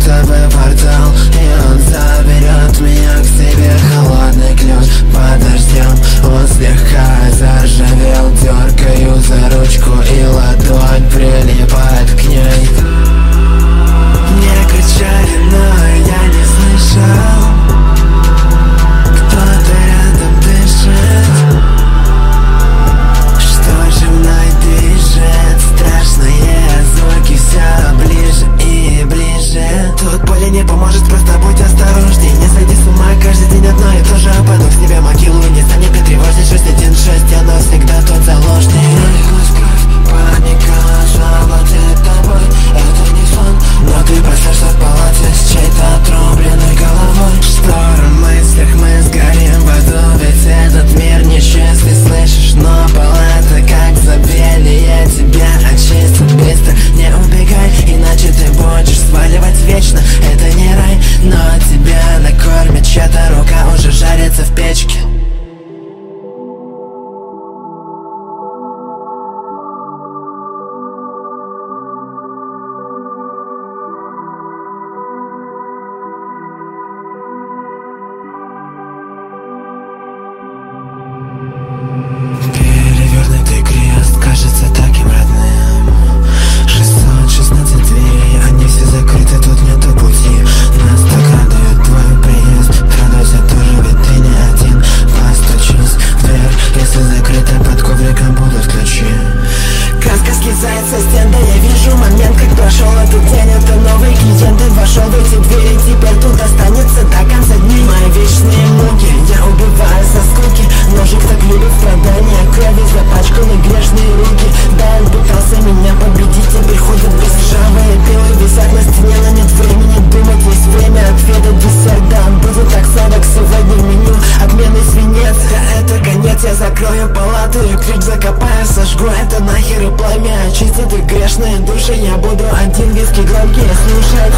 чертовый портал, и он заберет меня к себе. Холодный ключ под дождем, он слегка заржавел. Дергаю за ручку, и ладонь прилипает к ней. Мне кричали, но я не слышал. Кто-то рядом дышит. Что же мной движет? Страшные звуки все ближе и ближе. Тут боли не поможет, просто будь осторожней. Не сойди с ума, каждый день одно и то же. Опаду к себе могилу, не станет тревожить. 616, оно всегда тот заложник. Пролилась кровь, паника завладеет тобой. Это не сон, но ты проснешься в палате с чьей-то отрубленной головой. Что в мыслях мы сгорим в аду, ведь этот мир нечестный, слышишь? Но палата как забвение тебя очистит быстро. Не убегай, иначе ты будешь сваливать вечно. Это не рай, но тебя накормит чья-то рука, уже жарится в печке. Перевернутый крест кажется таким родным. 616 дверей, они все закрыты, тут нету пути. Нас так радует твой приезд. Радуйся тоже, ведь ты не один. Постучись в дверь, если закрыто, под ковриком будут ключи. Краска скисает со стен, да я вижу момент, как прошел этот день. Это новый клиент, и вошел в эти двери. Теперь тут останется до конца дней мои вечные муки. Я убиваю со скуки. Ножик так любит страдания, крови запачканы грешные руки. Да, он пытался меня победить, теперь ходят безржавые пилы. Висят на стене, но нет времени думать. Есть время отведать десерт, да, он будет так сладок сегодня в меню. Отменный свинец, да это конец. Я закрою палату и ключ закопаю, сожгу это нахер, и пламя очистит их грешные души. Я буду один, виски громкие слушать.